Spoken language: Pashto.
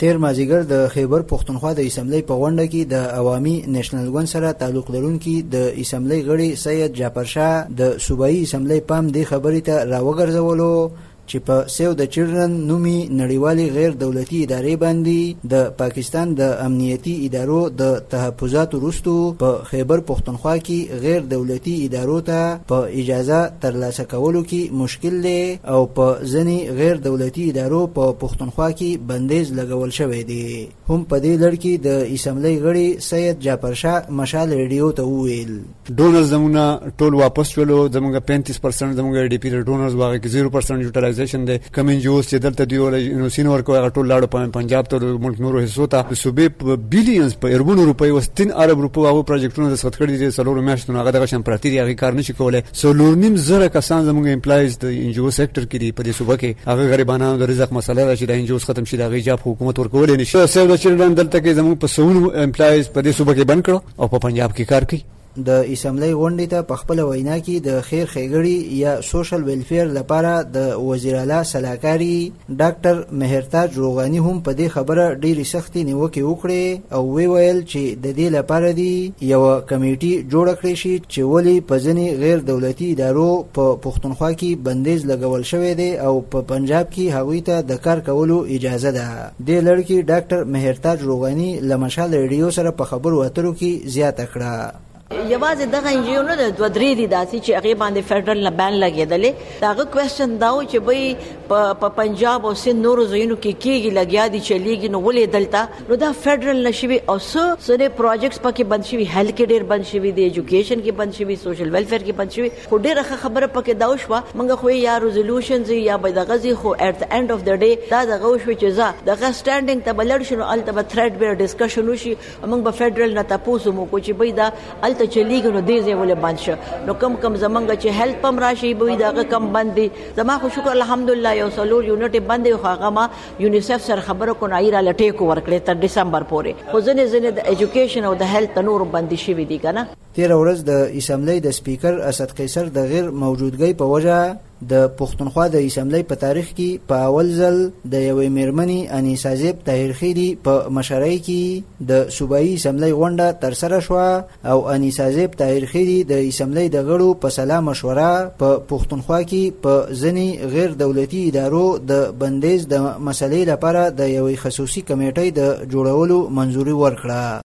تیر مازیګر د خیبر پښتونخوا د اسمبلی په غونډه کې د عوامي نېشنل ګوند سره تعلق لرونکي د اسمبلی غړي سید جعفر شاه د صوبایي اسمبلی پام دې خبرې ته راوګرځولو چې په سیو د چلډرن نومي نړیوالي غیر دولتي ادارې باندې د پاکستان د امنیتي ادارو د تحفظاتو وروستو په خیبر پښتونخوا کې غیر دولتي ادارو ته په اجازه ترلاسه کولو کې مشکل دی او په ځینې غیر دولتي ادارو په پښتونخوا کې بندیز لګول شوی دی. هم په دې لړ کې د اسمبلی غړي سید جعفر شاه مشال ریډیو ته وویل ډونرز زموږ ټول واپس شولو، زموږ 35% زموږ ډي پی ډونرز واغې کې 0% یوټیلایزیشن دی. کوم انجوز چې دلته دی ول سین ورکو هغه ټول لاړو پنجاب ته ملک نورو حصو ته صوبې بالینز په اربونو روپۍ و 3 ارب روپۍ او پروجیکټونو د سخت کړي دي سلور میاشتونو هغه دغه شان پراتی دی هغه کار نشي کولای. سلور نیم زره کسان زموږ امپلایز د انجو سېکټر کې دی په دې صوبه کې هغه غریبانو د رزق مسله ده چې د انجوز ختم شي د غیجاب حکومت ورکول نشي. سیو د چلډرن دلته کې زموږ په سونو امپلایز په دې صوبه کې بند کړو او په پنجاب کې کار کوي. د اسمبلی غونډې ته په خپل وینا کې د خیر ښېګړې یا سوشل ویلفیر لپاره د وزیر اعلی سلاکاري ډاکټر مهرتاج روغاني هم په دې خبره ډېرې سختې نیوکې وکړې او ویل چې د دې لپاره دی یو کمیټي جوړه کړې شي چې ولې په ځینې غیر دولتي ادارو په پښتونخوا کې بندیز لګول شوی دی او په پنجاب کې هغوی ته د کار کولو اجازه ده. دې لړ کې ډاکټر مهرتاج روغاني له مشال ریډیو سره په خبرو اترو کې زیاته کړه. یوازې دغه انجیو نه د دوه درې دي داسې چې هغې باندې فیډرل نه بین لګېدلې. د هغه کوېسچن دا و چې بی په پنجاب او سند نورو ځایونو کې کېږي لګیا دي چلیږي نو ولې دلته نو دا فیډرل نه شوي او څه پروجیکټس پکې بند شوي، هیلث کې ډېر بند شوي دي، ایجوکیشن کې بند شوي، سوشل ویلفیر کې بند شوي. خو ډېره ښه خبره پکې دا وشوه موږ خو یا ریزولوشنز یا به دغه ځي خو ایټ د اینډ اف د ډے دا دغه وشوه چې زه دغه سټینډینګ ته به لړ شو نو هلته به تھریډ بیر ډسکشن وشي موږ به فیډرل نه تپوس هم وکړو چې بی دا هلته چلیږي نو دې ځای ولې بند شو. نو کم زمونږ چې هیلث پم راشي به دغه کم بند دي. زما خو شکر الحمدلله یو څلور یونټ بند دی خو هغه ما یونیسف سره خبره کو نایره لټې کو ورکړې تر ډسمبر پورې. خو ځینې د ایجوکیشن او د هیلث نور بندي شوي دي که نه. تېره ورځ د اسمبلی د سپیکر اسد قیصر د غیر موجودګۍ په وجه د پښتونخوا د اسمبلی په تاریخ کې په اول ځل د یوې میرمنې انیسا زیب طاهرخیلي په مشرۍ کې د صوبایي اسمبلی غونډه ترسره شوه او انیسا زیب طاهرخیلي د اسمبلی د غړو په سلا مشوره په پښتونخوا کې په ځینې غیر دولتي ادارو د بندیز د مسلې لپاره د یوې خصوصي کمیټې د جوړولو منظوري ورکړه.